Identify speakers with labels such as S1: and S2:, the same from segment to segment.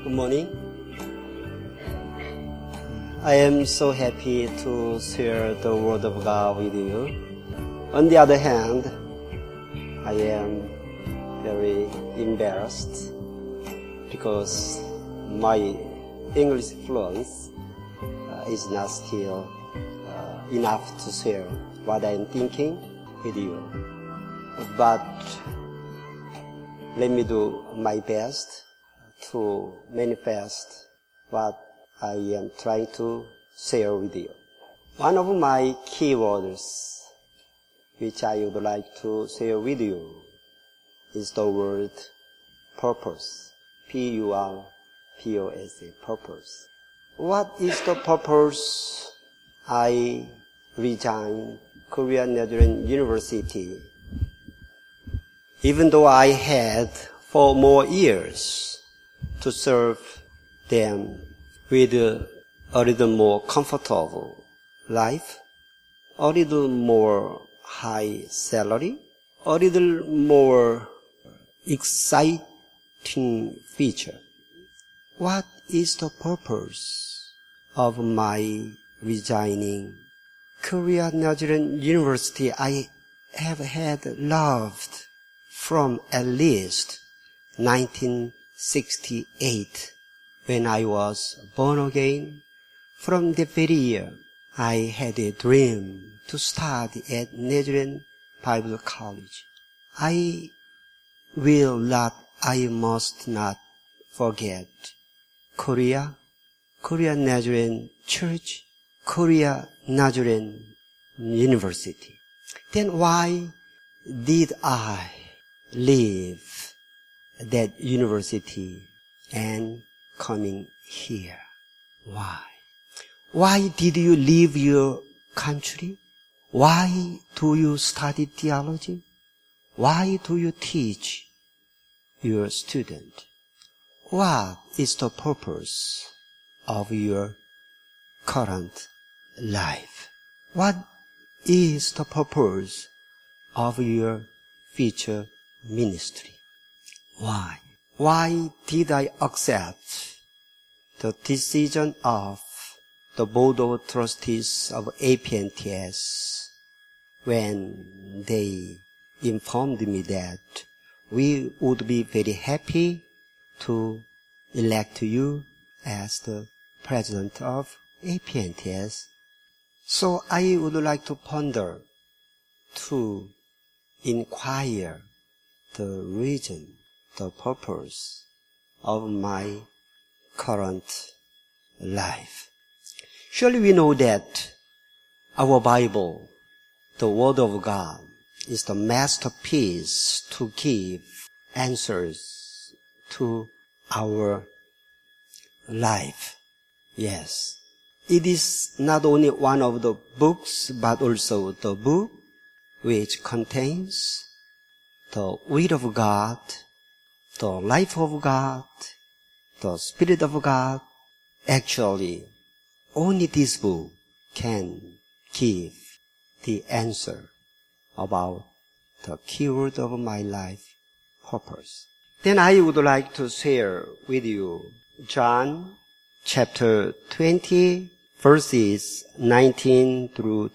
S1: Good morning. I am so happy to share the Word of God with you. On the other hand, I am very embarrassed because my English fluence is not still enough to share what I am thinking with you. But let me do my best to manifest what I am trying to share with you. One of my key words which I would like to share with you is the word purpose. P-U-R-P-O-S-E, purpose. What is the purpose I resigned Korea Nazarene University? Even though I had 4 more years to serve them with a little more comfortable life, a little more high salary, a little more exciting future. What is the purpose of my resigning Korea Nazarene University I have had loved from at least 1968 when I was born again? From the very year, I had a dream to study at Nazarene Bible College. I must not forget Korea Nazarene Church, Korea Nazarene University. Then why did I leave that university and coming here? Why? Why did you leave your country? Why do you study theology? Why do you teach your student? What is the purpose of your current life? What is the purpose of your future ministry? Why? Why did I accept the decision of the Board of Trustees of APNTS when they informed me that we would be very happy to elect you as the president of APNTS? So I would like to ponder, to inquire the reason, the purpose of my current life. Surely we know that our Bible, the Word of God, is the masterpiece to give answers to our life. Yes. It is not only one of the books, but also the book which contains the will of God, the life of God, the Spirit of God. Actually, only this book can give the answer about the keyword of my life, purpose. Then I would like to share with you John chapter 20, verses 19 through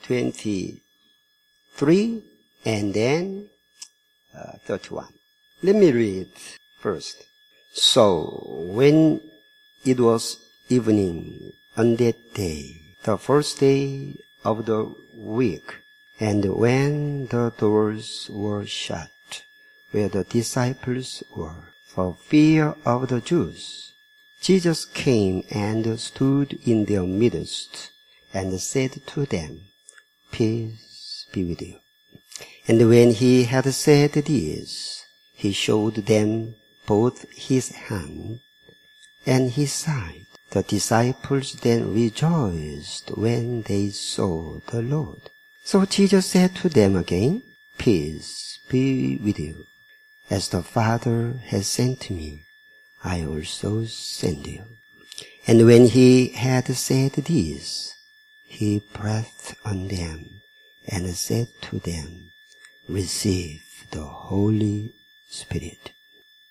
S1: 23, and then 31. Let me read first. So, when it was evening on that day, the first day of the week, and when the doors were shut, where the disciples were, for fear of the Jews, Jesus came and stood in their midst, and said to them, Peace be with you. And when he had said this, he showed them both his hand and his side. The disciples then rejoiced when they saw the Lord. So Jesus said to them again, Peace be with you. As the Father has sent me, I also send you. And when he had said this, he breathed on them and said to them, Receive the Holy Spirit.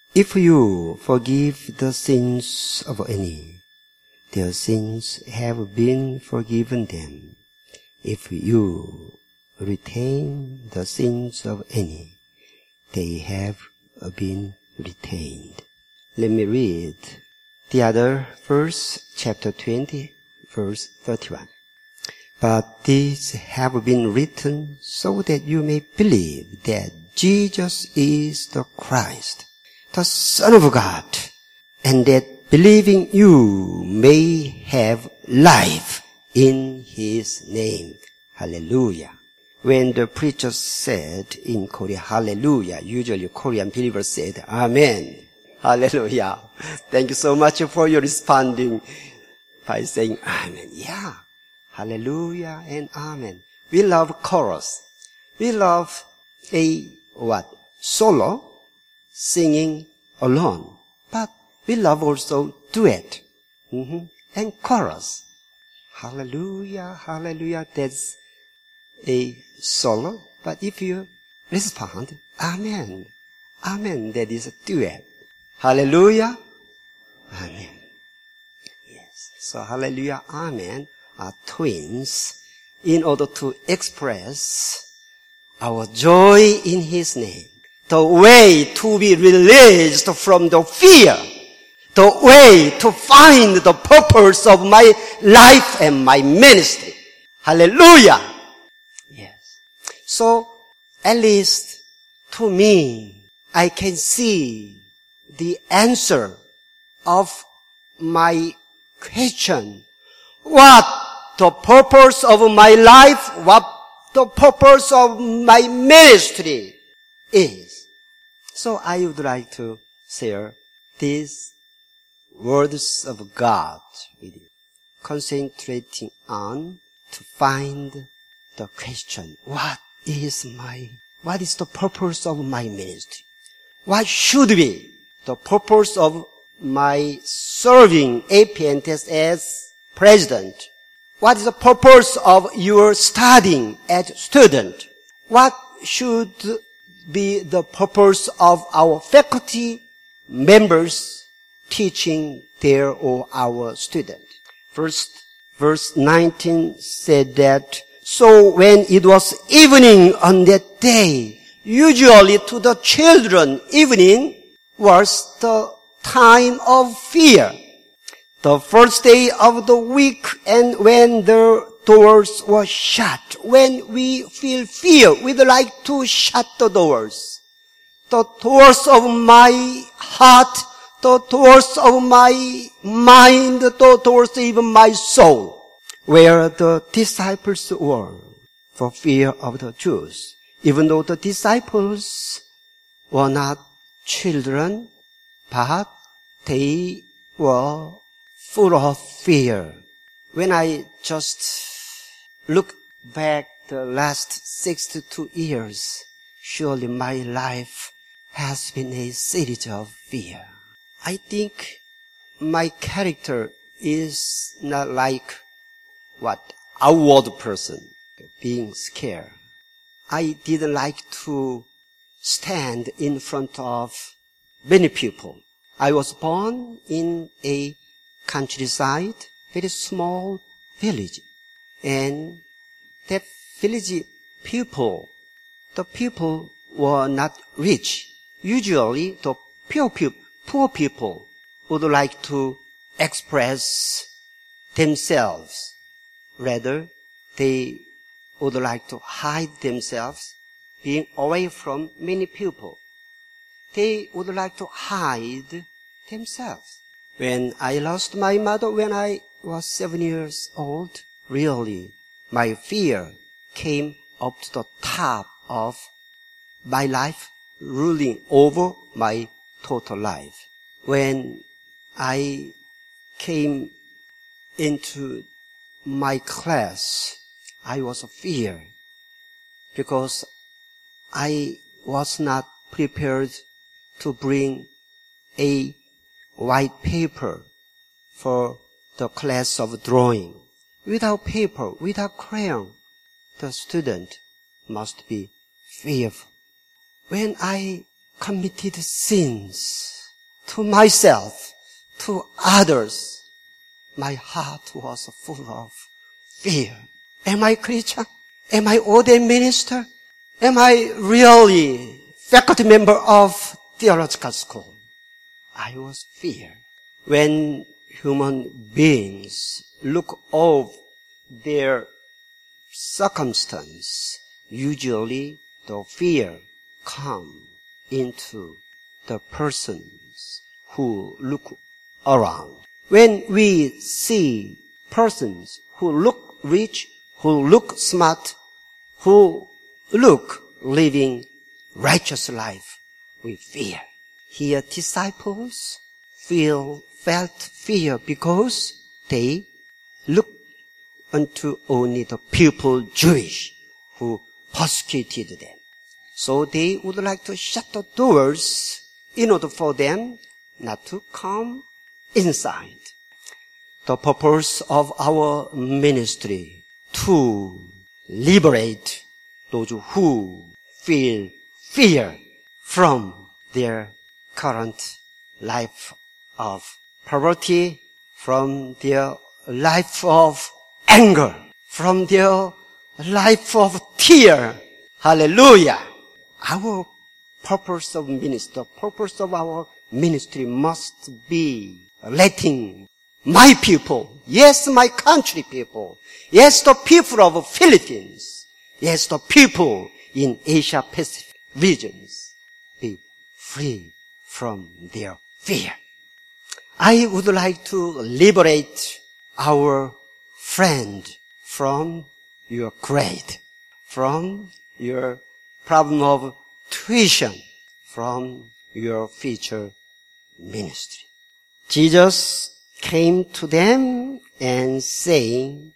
S1: If you forgive the sins of any, their sins have been forgiven them. If you retain the sins of any, they have been retained. Let me read the other verse, chapter 20, verse 31. But these have been written so that you may believe that Jesus is the Christ, the Son of God, and that believing you may have life in His name. Hallelujah. When the preacher said in Korea, hallelujah, usually Korean believers said, amen. Hallelujah. Thank you so much for your responding by saying amen. Yeah. Hallelujah and amen. We love chorus. We love solo, singing alone. But we love also duet. And chorus. Hallelujah, hallelujah. That's a solo. But if you respond, amen. Amen. That is a duet. Hallelujah. Amen. Yes. So hallelujah, amen are twins in order to express our joy in His name. The way to be released from the fear. The way to find the purpose of my life and my ministry. Hallelujah. Yes. So, at least to me, I can see the answer of my question. What the purpose of my life, what the purpose of my ministry is. So I would like to share these words of God with you, concentrating on to find the question, what is the purpose of my ministry? What should be the purpose of my serving APNTS as president? What is the purpose of your studying as student? What should be the purpose of our faculty members teaching their or our student? First, verse 19 said that, so when it was evening on that day, usually to the children, evening was the time of fear. The first day of the week, and when the doors were shut, when we feel fear, we'd like to shut the doors. The doors of my heart, the doors of my mind, the doors of even my soul, where the disciples were, for fear of the Jews. Even though the disciples were not children, but they were full of fear. When I just look back the last 62 years, surely my life has been a series of fear. I think my character is not like outward person, being scared. I didn't like to stand in front of many people. I was born in a countryside, very small village. And that village people, the people were not rich. Usually the poor people would like to express themselves. Rather, they would like to hide themselves, being away from many people. They would like to hide themselves. When I lost my mother when I was 7 years old, really, my fear came up to the top of my life, ruling over my total life. When I came into my class, I was feared because I was not prepared to bring a white paper for the class of drawing. Without paper, without crayon, the student must be fearful. When I committed sins, to myself, to others, my heart was full of fear. Am I Christian? Am I ordained minister? Am I really faculty member of theological school? I was fear. When human beings look over their circumstance, usually the fear comes into the persons who look around. When we see persons who look rich, who look smart, who look living righteous life, we fear. Here disciples felt fear because they look unto only the people Jewish who persecuted them. So they would like to shut the doors in order for them not to come inside. The purpose of our ministry to liberate those who feel fear from their current life of poverty, from their life of anger, from their life of tear. Hallelujah. Our purpose of ministry, the purpose of our ministry must be letting my people, yes, my country people, yes, the people of Philippines, yes, the people in Asia Pacific regions be free from their fear. I would like to liberate our friend from your grade, from your problem of tuition, from your future ministry. Jesus came to them and saying,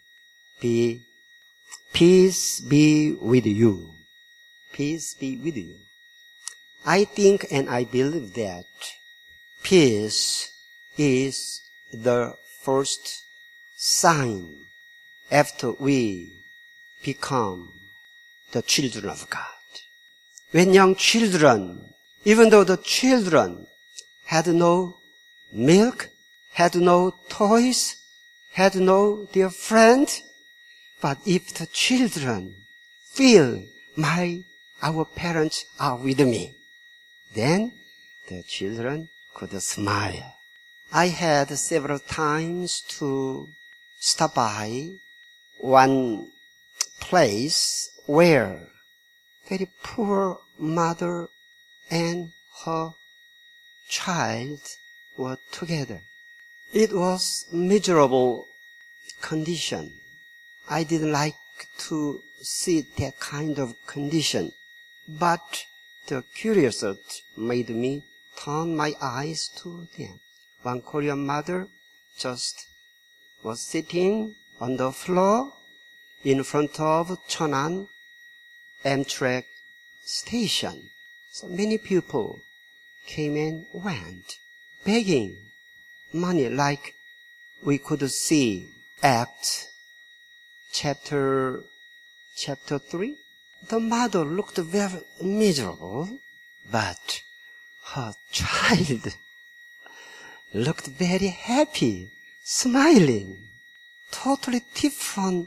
S1: peace be with you. Peace be with you. I think and I believe that peace is the first sign after we become the children of God. When young children, even though the children had no milk, had no toys, had no dear friend, but if the children feel our parents are with me, then the children could smile. I had several times to stop by one place where very poor mother and her child were together. It was miserable condition. I didn't like to see that kind of condition, but the curiosity made me turn my eyes to them. One Korean mother just was sitting on the floor in front of Cheonan Amtrak station. So many people came and went, begging money, like we could see Acts chapter 3. The mother looked very miserable, but her child looked very happy, smiling, totally different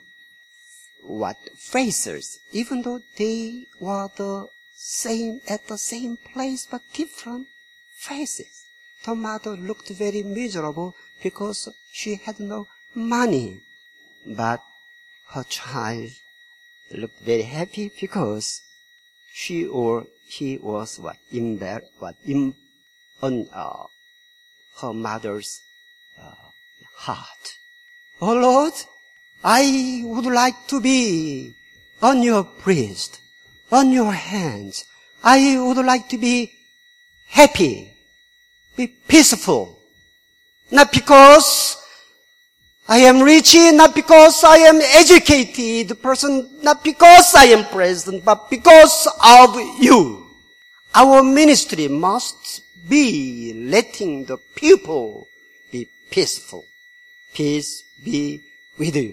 S1: faces, even though they were at the same place, but different faces. The mother looked very miserable because she had no money, but her child looked very happy because he was on her mother's heart. Oh Lord, I would like to be on your breast, on your hands. I would like to be happy, be peaceful. Not because I am rich, not because I am educated person, not because I am president, but because of you. Our ministry must be letting the people be peaceful. Peace be with you.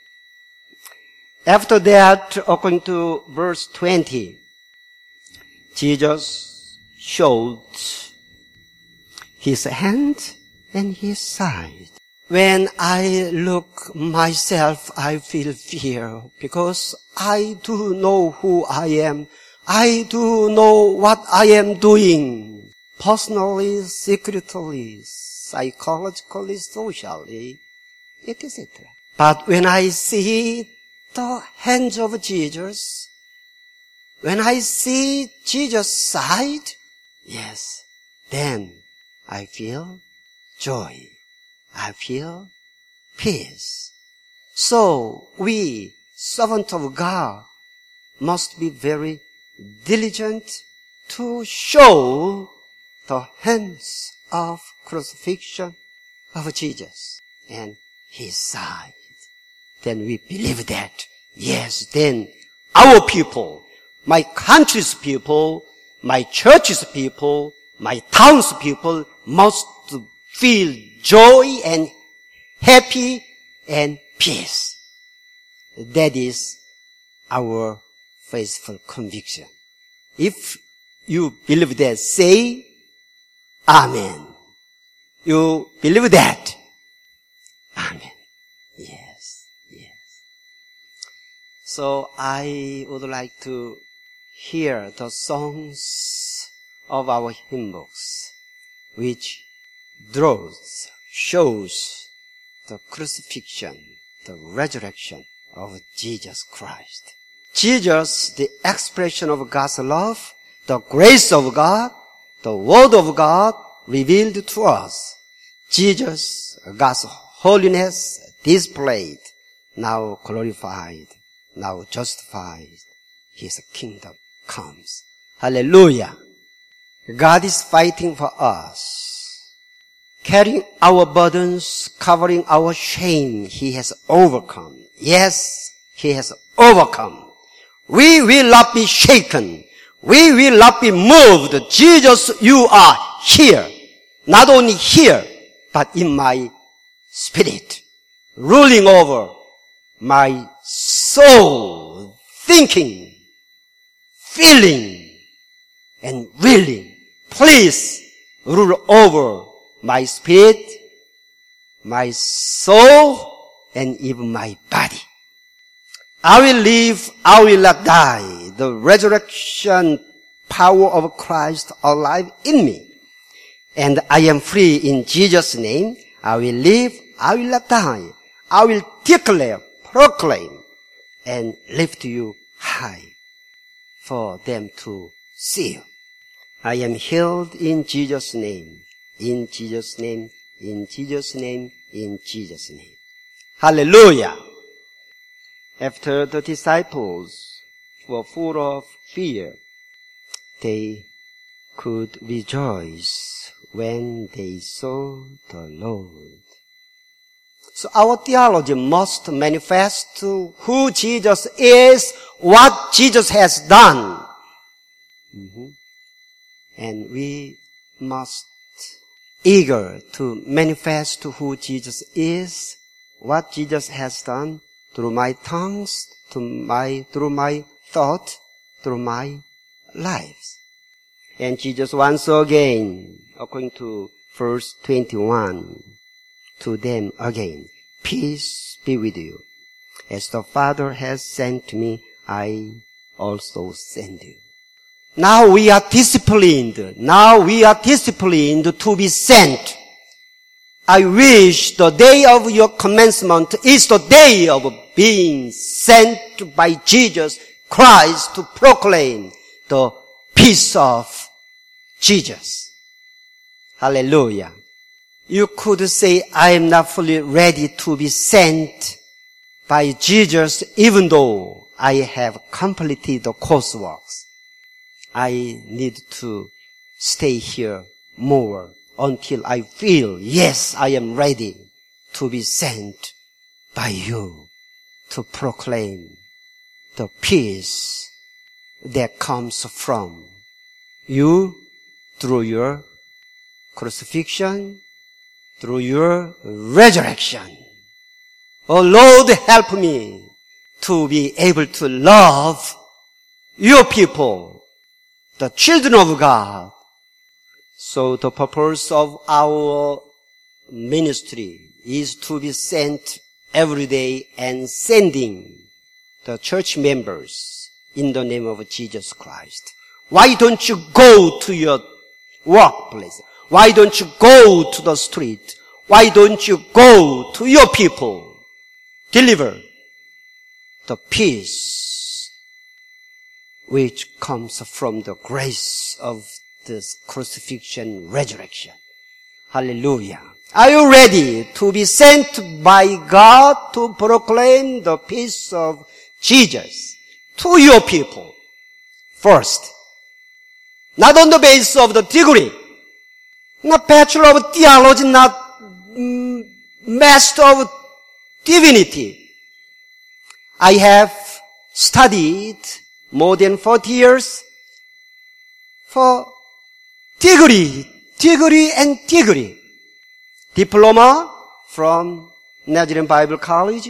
S1: After that, according to verse 20, Jesus showed His hand and His side. When I look myself, I feel fear because I do know who I am. I do know what I am doing. Personally, secretly, psychologically, socially, etc. But when I see the hands of Jesus, when I see Jesus' side, yes, then I feel joy. I feel peace. So we, servants of God, must be very diligent to show the hands of crucifixion of Jesus and His side. Then we believe that, yes, then our people, my country's people, my church's people, my town's people must feel joy and happy and peace. That is our faithful conviction. If you believe that, say Amen. You believe that? Amen. Yes, yes. So I would like to hear the songs of our hymn books, which shows the crucifixion, the resurrection of Jesus Christ. Jesus, the expression of God's love, the grace of God, the Word of God revealed to us. Jesus, God's holiness displayed, now glorified, now justified. His kingdom comes. Hallelujah. God is fighting for us. Carrying our burdens, covering our shame, He has overcome. Yes, He has overcome. We will not be shaken. We will not be moved. Jesus, you are here. Not only here, but in my spirit, ruling over my soul, thinking, feeling, and willing. Please rule over my spirit, my soul, and even my body. I will live, I will not die. The resurrection power of Christ alive in me. And I am free in Jesus' name. I will live, I will not die. I will declare, proclaim, and lift you high for them to see you. I am healed in Jesus' name. In Jesus' name, in Jesus' name, in Jesus' name. Hallelujah! After the disciples were full of fear, they could rejoice when they saw the Lord. So our theology must manifest to who Jesus is, what Jesus has done. And we must eager to manifest to who Jesus is, what Jesus has done through my tongues, through my thought, through my lives. And Jesus once again, according to verse 21, to them again, peace be with you. As the Father has sent me, I also send you. Now we are disciplined. Now we are disciplined to be sent. I wish the day of your commencement is the day of being sent by Jesus Christ to proclaim the peace of Jesus. Hallelujah. You could say, I am not fully ready to be sent by Jesus even though I have completed the courseworks. I need to stay here more until I feel, yes, I am ready to be sent by you to proclaim the peace that comes from you through your crucifixion, through your resurrection. Oh Lord, help me to be able to love your people, the children of God, So the purpose of our ministry is to be sent every day and sending the church members in the name of Jesus Christ. Why don't you go to your workplace? Why don't you go to the street? Why don't you go to your people? Deliver the peace which comes from the grace of this crucifixion, resurrection. Hallelujah. Are you ready to be sent by God to proclaim the peace of Jesus to your people? First, not on the basis of the degree, not Bachelor of Theology, not Master of Divinity. I have studied more than 40 years for degree. Diploma from Nazarene Bible College,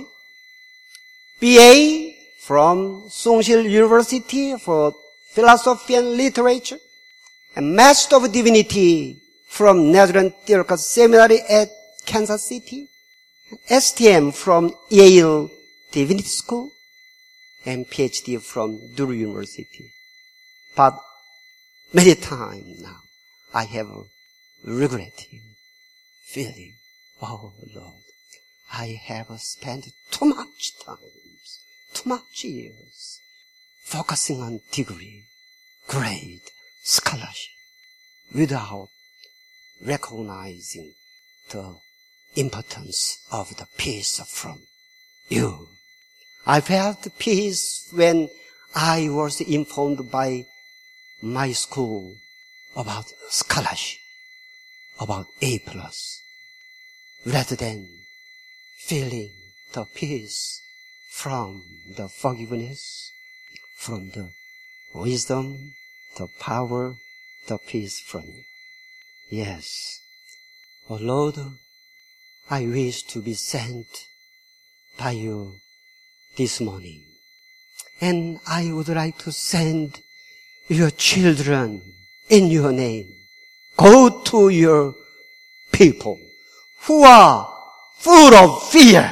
S1: BA from Songsil University for Philosophy and Literature, and Master of Divinity from Nazarene Theological Seminary at Kansas City, STM from Yale Divinity School, and PhD from Drew University. But many times now, I have regretted, feeling, oh Lord, I have spent too much time, too much years, focusing on degree, grade, scholarship, without recognizing the importance of the peace from you. I felt peace when I was informed by my school about scholarship, about A+, rather than feeling the peace from the forgiveness, from the wisdom, the power, the peace from you. Yes. Oh Lord, I wish to be sent by you this morning. And I would like to send your children in your name. Go to your people who are full of fear.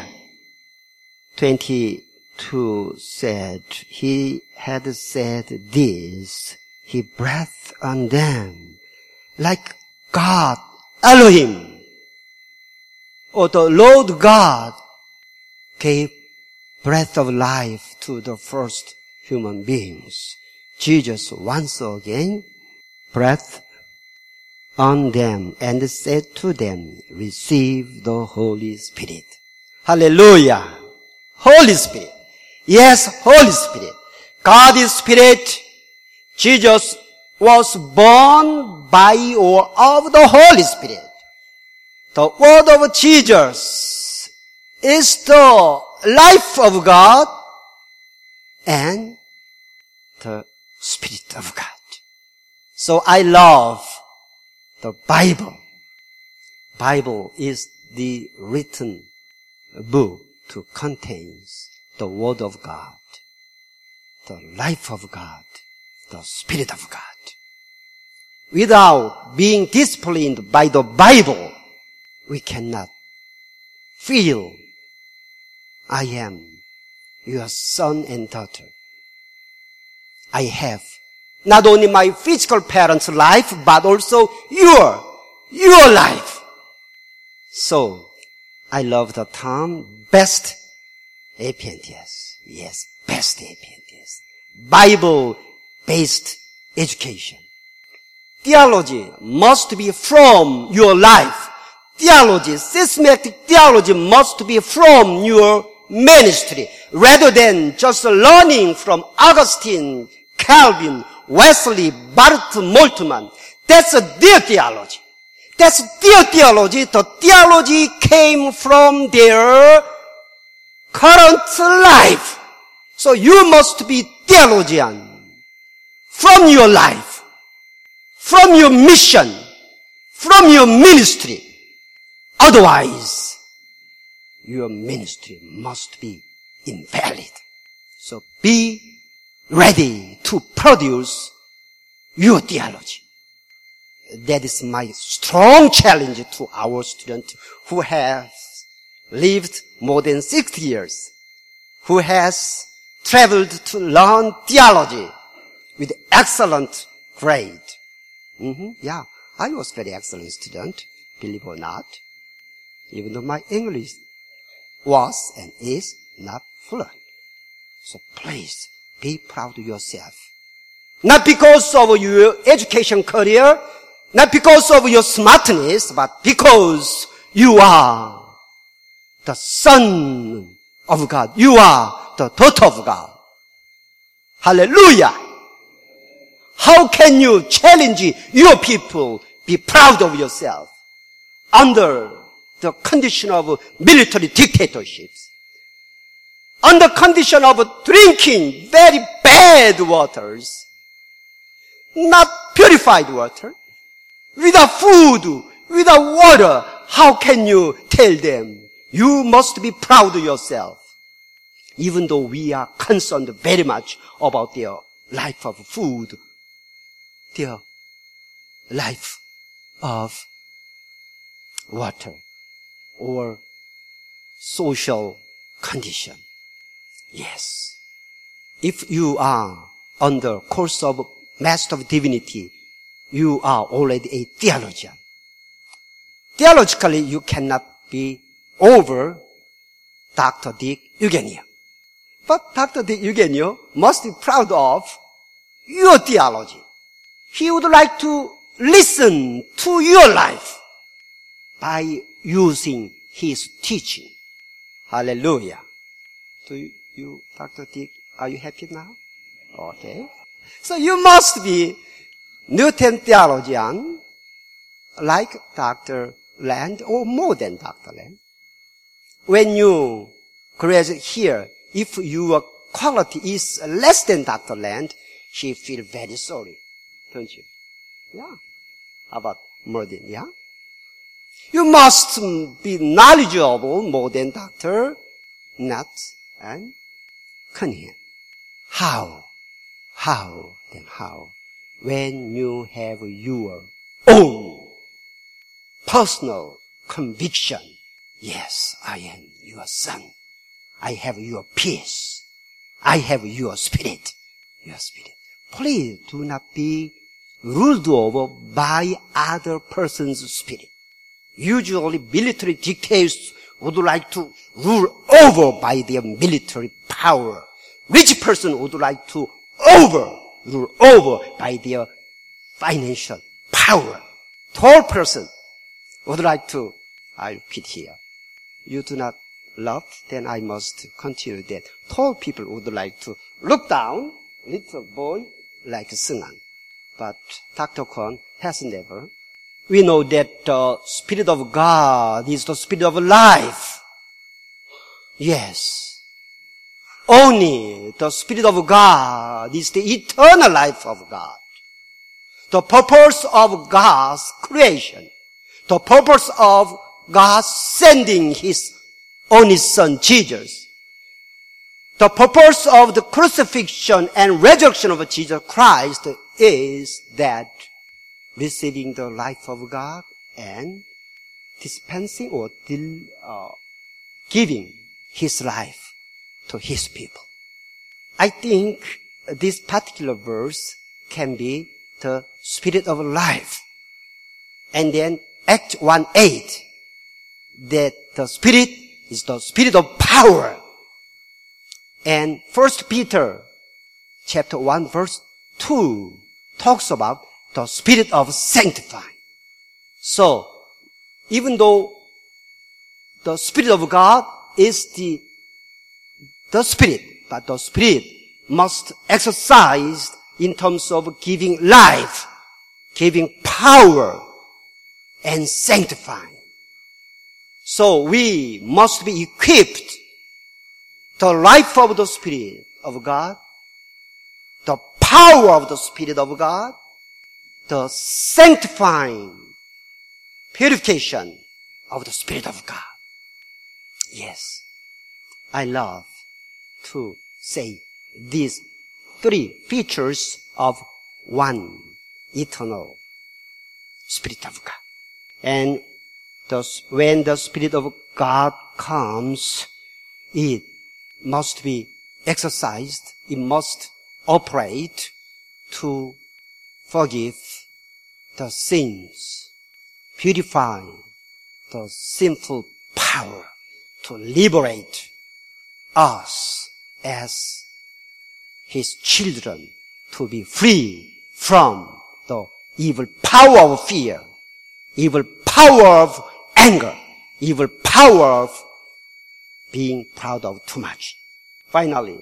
S1: 22 said, he had said this, he breathed on them like God, Elohim, or the Lord God gave breath of life to the first human beings. Jesus once again breathed on them and said to them, receive the Holy Spirit. Hallelujah. Holy Spirit. Yes, Holy Spirit. God is Spirit. Jesus was born by or of the Holy Spirit. The word of Jesus is the life of God and the Spirit of God. So I love the Bible. Bible is the written book to contains the Word of God, the life of God, the Spirit of God. Without being disciplined by the Bible, we cannot feel I am your son and daughter. I have not only my physical parents' life, but also your life. So, I love the term best APNTS. Yes, best APNTS. Bible-based education. Theology must be from your life. Theology, systematic theology must be from your ministry, rather than just learning from Augustine, Calvin, Wesley, Barth, Moltmann. That's their theology. That's their theology. The theology came from their current life. So you must be theologian from your life, from your mission, from your ministry. Otherwise, your ministry must be invalid. So be ready to produce your theology. that is my strong challenge to our student who has lived more than 60 years, who has traveled to learn theology with excellent grade. Yeah, I was very excellent student, believe or not, even though my English was and is not fluent. So please be proud of yourself. Not because of your education career, not because of your smartness, but because you are the son of God. You are the daughter of God. Hallelujah. How can you challenge your people? Be proud of yourself under the condition of military dictatorships, under condition of drinking very bad waters, not purified water, without food, without water. How can you tell them? You must be proud of yourself. Even though we are concerned very much about their life of food, their life of water, or social condition. Yes. If you are under course of Master of Divinity, you are already a theologian. Theologically, you cannot be over Dr. Dick Eugenio. But Dr. Dick Eugenio must be proud of your theology. He would like to listen to your life by using his teaching. Hallelujah. Do you, Dr. Dick, are you happy now? Okay. So you must be Newton theologian like Dr. Land or more than Dr. Land. When you graduate here, if your quality is less than Dr. Land, she feel very sorry, don't you? Yeah. How about Merdin, yeah? You must be knowledgeable more than Dr. Nuts and Cunningham. How? When you have your own personal conviction. Yes, I am your son. I have your peace. I have your spirit. Your spirit. Please do not be ruled over by other person's spirit. Usually military dictators would like to rule over by their military power. Rich person would like to rule over by their financial power. Tall person would like to, I repeat here, you do not love, then I must continue that. Tall people would like to look down, little boy like Sungan. But Dr. Kwon has never. We know that the Spirit of God is the Spirit of life. Yes. Only the Spirit of God is the eternal life of God. The purpose of God's creation. The purpose of God sending His only Son, Jesus. The purpose of the crucifixion and resurrection of Jesus Christ is that receiving the life of God and dispensing or giving His life to His people. I think this particular verse can be the Spirit of life. And then Act 1:8, that the Spirit is the Spirit of power. And 1 Peter chapter 1 verse 2 talks about the Spirit of sanctifying. So, even though the Spirit of God is the Spirit, but the Spirit must exercise in terms of giving life, giving power, and sanctifying. So we must be equipped the life of the Spirit of God, the power of the Spirit of God, the sanctifying purification of the Spirit of God. Yes, I love to say these three features of one eternal Spirit of God. And when the Spirit of God comes, it must be exercised. It must operate to forgive the sins, purify the sinful power, to liberate us as His children, to be free from the evil power of fear, evil power of anger, evil power of being proud of too much. Finally,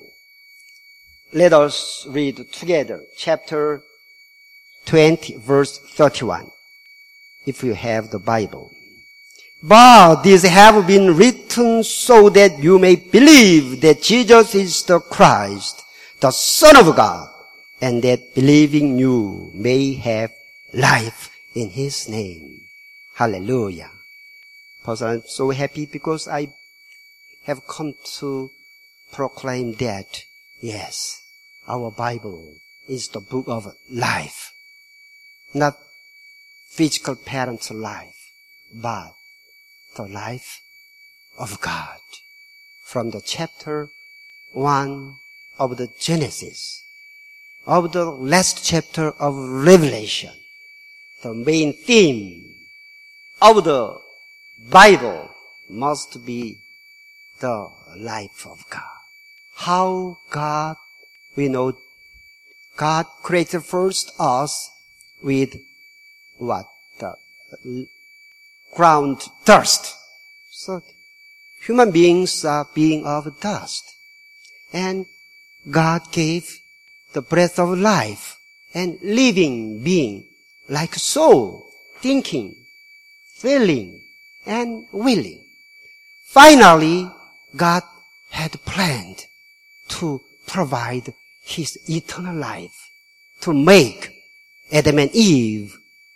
S1: let us read together chapter 20, verse 31, if you have the Bible. But these have been written so that you may believe that Jesus is the Christ, the Son of God, and that believing you may have life in His name. Hallelujah. Because I'm so happy because I have come to proclaim that, yes, our Bible is the book of life. Not physical parents' life, but the life of God. From the chapter 1 of the Genesis, of the last chapter of Revelation, the main theme of the Bible must be the life of God. How God, we know, God created first us with what? The ground dust. So human beings are beings of dust. And God gave the breath of life and living being like soul, thinking, feeling, and willing. Finally, God had planned to provide His eternal life, to make Adam and Eve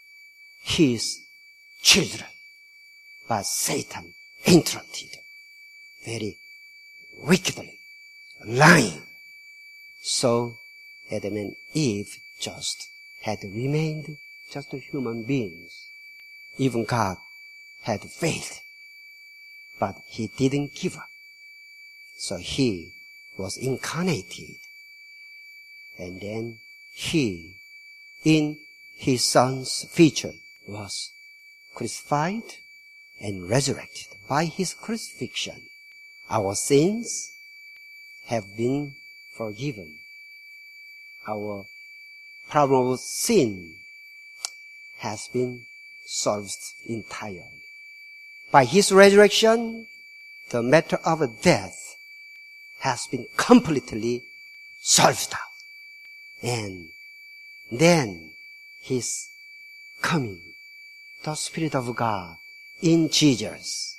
S1: His children. But Satan interrupted very wickedly, lying. So Adam and Eve just had remained just human beings. Even God had faith, but He didn't give up. So He was incarnated. And then He, in His Son's feature, was crucified and resurrected. By His crucifixion, our sins have been forgiven. Our problem of sin has been solved entirely. By His resurrection, the matter of death has been completely solved out. And then His coming, the Spirit of God in Jesus,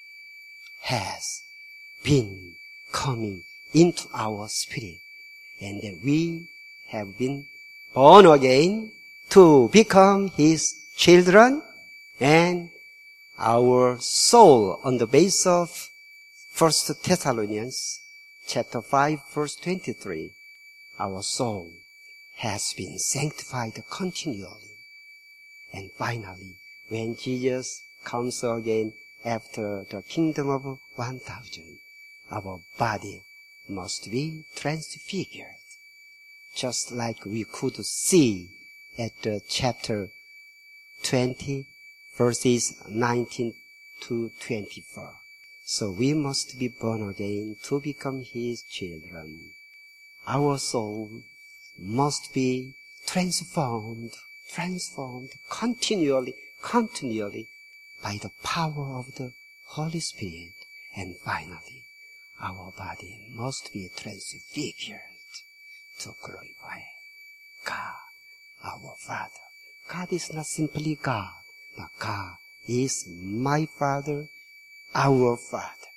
S1: has been coming into our spirit, and that we have been born again to become His children, and our soul, on the basis of 1 Thessalonians chapter 5 verse 23, our soul has been sanctified continually. And finally, when Jesus comes again after the kingdom of 1,000, our body must be transfigured. Just like we could see at chapter 20, verses 19 to 24. So we must be born again to become His children. Our soul must be transformed continually by the power of the Holy Spirit. And finally, our body must be transfigured to glorify God, our Father. God is not simply God, but God is my Father, our Father.